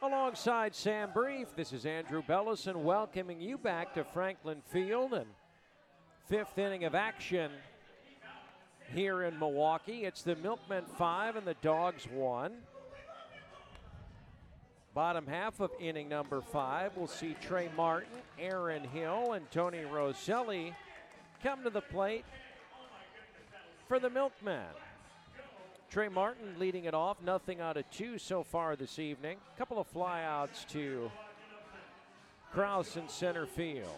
Alongside Sam Brief, this is Andrew Bellison welcoming you back to Franklin Field and fifth inning of action here in Milwaukee. It's the Milkmen 5 and the Dogs 1. Bottom half of inning number 5, we'll see Trey Martin, Aaron Hill, and Tony Rosselli come to the plate for the Milkmen. Trey Martin leading it off, nothing out of 2 so far this evening. Couple of flyouts to Kraus in center field.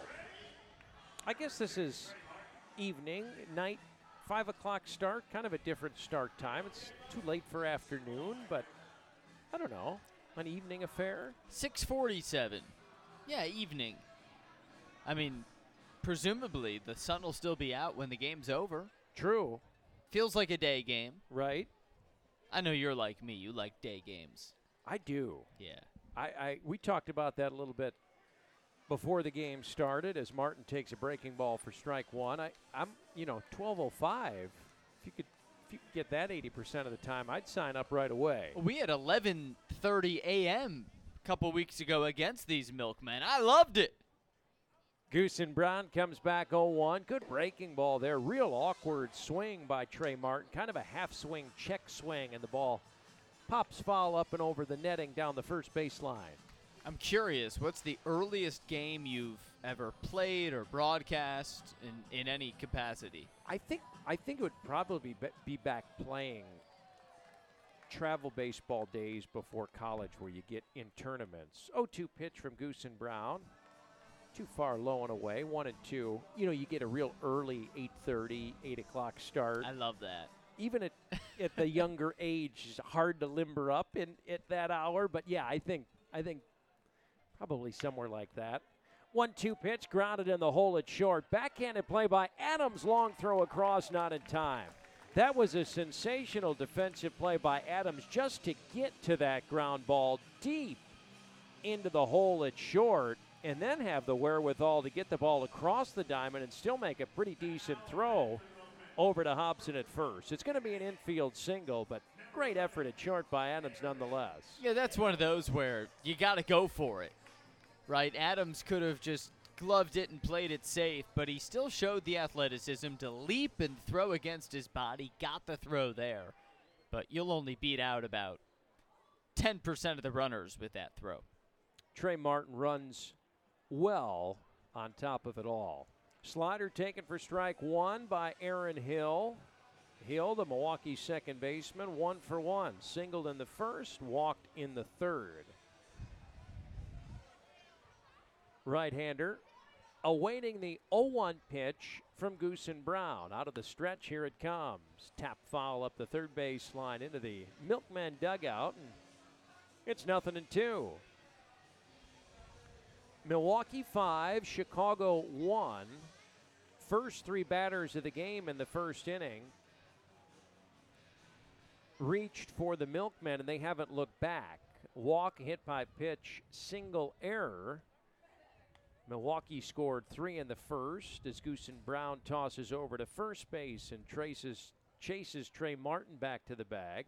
I guess this is evening, night, 5 o'clock start, kind of a different start time. It's too late for afternoon, but I don't know, an evening affair? 6:47. Yeah, evening. I mean, presumably the sun will still be out when the game's over. True. Feels like a day game. Right. I know you're like me. You like day games. I do. Yeah. We talked about that a little bit before the game started as Martin takes a breaking ball for strike one. I'm 12:05. If you could get that 80% of the time, I'd sign up right away. We had 11:30 a.m. a couple weeks ago against these Milkmen. I loved it. Goosen Brown comes back 0-1. Good breaking ball there. Real awkward swing by Trey Martin. Kind of a half swing, check swing, and the ball pops foul up and over the netting down the first baseline. I'm curious, what's the earliest game you've ever played or broadcast in any capacity? I think it would probably be back playing travel baseball days before college where you get in tournaments. 0-2 pitch from Goosen Brown. Too far low and away, 1-2. You get a real early 8:30, 8 o'clock start. I love that. Even at the younger age, it's hard to limber up at that hour. But yeah, I think probably somewhere like that. 1-2 pitch, grounded in the hole at short. Backhanded play by Adams, long throw across, not in time. That was a sensational defensive play by Adams just to get to that ground ball deep into the hole at short, and then have the wherewithal to get the ball across the diamond and still make a pretty decent throw over to Hobson at first. It's going to be an infield single, but great effort at short by Adams nonetheless. Yeah, that's one of those where you got to go for it, right? Adams could have just gloved it and played it safe, but he still showed the athleticism to leap and throw against his body, got the throw there. But you'll only beat out about 10% of the runners with that throw. Trey Martin runs well on top of it all. Slider taken for strike one by Aaron Hill. Hill, the Milwaukee second baseman, 1 for 1. Singled in the first, walked in the third. Right-hander awaiting the 0-1 pitch from Goosen Brown. Out of the stretch, here it comes. Tap foul up the third base line into the Milkman dugout, and it's 0-2. Milwaukee 5, Chicago 1. First 3 batters of the game in the first inning reached for the Milkmen, and they haven't looked back. Walk, hit by pitch, single error. Milwaukee scored 3 in the first as Goosen Brown tosses over to first base and chases Trey Martin back to the bag.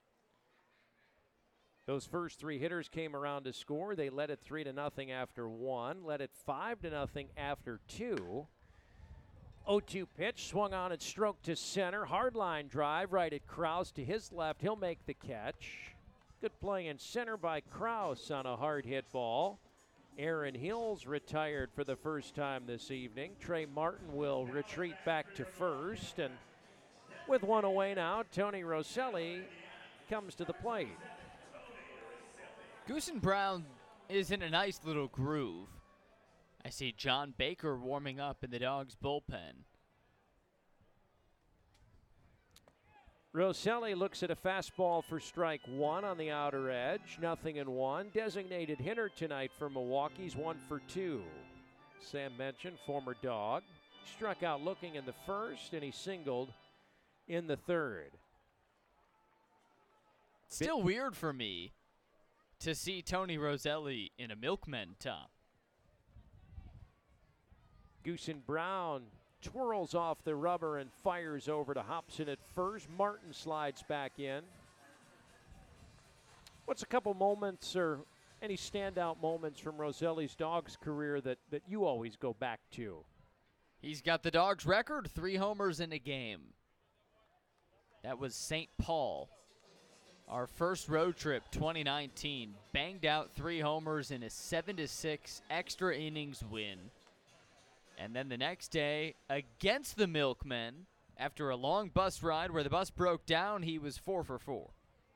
Those first 3 hitters came around to score. They led it 3-0 after 1, led it 5-0 after 2. 0-2 pitch, swung on and stroked to center. Hard line drive right at Kraus to his left. He'll make the catch. Good play in center by Kraus on a hard hit ball. Aaron Hill's retired for the first time this evening. Trey Martin will retreat back to first. And with one away now, Tony Rosselli comes to the plate. Goosen Brown is in a nice little groove. I see John Baker warming up in the Dogs' bullpen. Rosselli looks at a fastball for strike one on the outer edge. 0-1. Designated hitter tonight for Milwaukee's 1 for 2. Sam mentioned former Dog. Struck out looking in the first, and he singled in the third. Still weird for me to see Tony Rosselli in a Milkmen top. Goosen Brown twirls off the rubber and fires over to Hobson at first. Martin slides back in. What's a couple moments or any standout moments from Roselli's Dogs career that you always go back to? He's got the Dogs record, 3 homers in a game. That was St. Paul. Our first road trip, 2019, banged out 3 homers in a 7-6 extra innings win. And then the next day, against the Milkmen, after a long bus ride where the bus broke down, he was 4 for 4.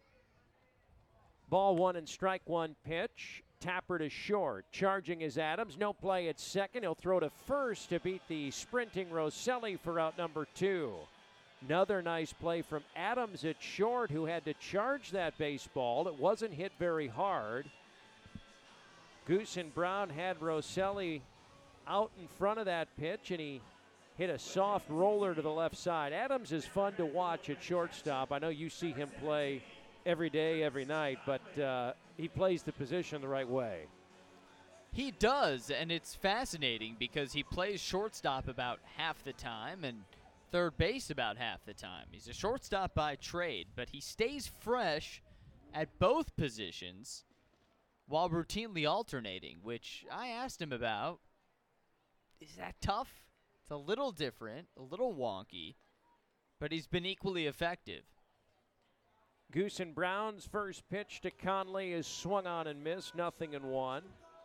Ball 1 and strike 1 pitch. Tapper to short. Charging is Adams. No play at second. He'll throw to first to beat the sprinting Roselli for out number 2. Another nice play from Adams at short, who had to charge that baseball. It wasn't hit very hard. Goose and Brown had Roselli out in front of that pitch, and he hit a soft roller to the left side. Adams is fun to watch at shortstop. I know you see him play every day, every night, but he plays the position the right way. He does, and it's fascinating because he plays shortstop about half the time and third base about half the time. He's a shortstop by trade, but he stays fresh at both positions while routinely alternating, which I asked him about. Is that tough? It's a little different, a little wonky, but he's been equally effective. Goose and Brown's first pitch to Conley is swung on and missed, 0-1.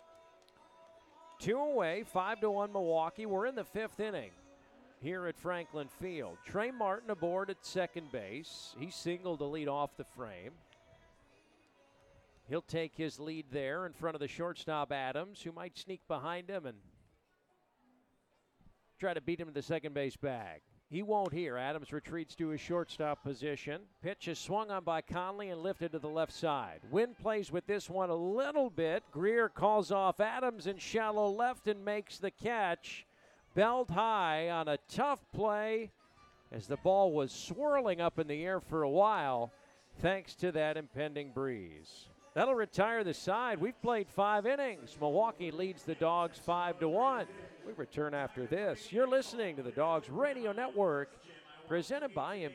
2 away, 5-1 Milwaukee. We're in the 5th inning here at Franklin Field. Trey Martin aboard at second base. He singled to lead off the frame. He'll take his lead there in front of the shortstop Adams, who might sneak behind him and try to beat him to the second base bag. He won't here. Adams retreats to his shortstop position. Pitch is swung on by Conley and lifted to the left side. Wynn plays with this one a little bit. Greer calls off Adams in shallow left and makes the catch. Belled high on a tough play as the ball was swirling up in the air for a while thanks to that impending breeze. That'll retire the side. We've played 5 innings. Milwaukee leads the Dogs 5-1. We return after this. You're listening to the Dogs Radio Network, presented by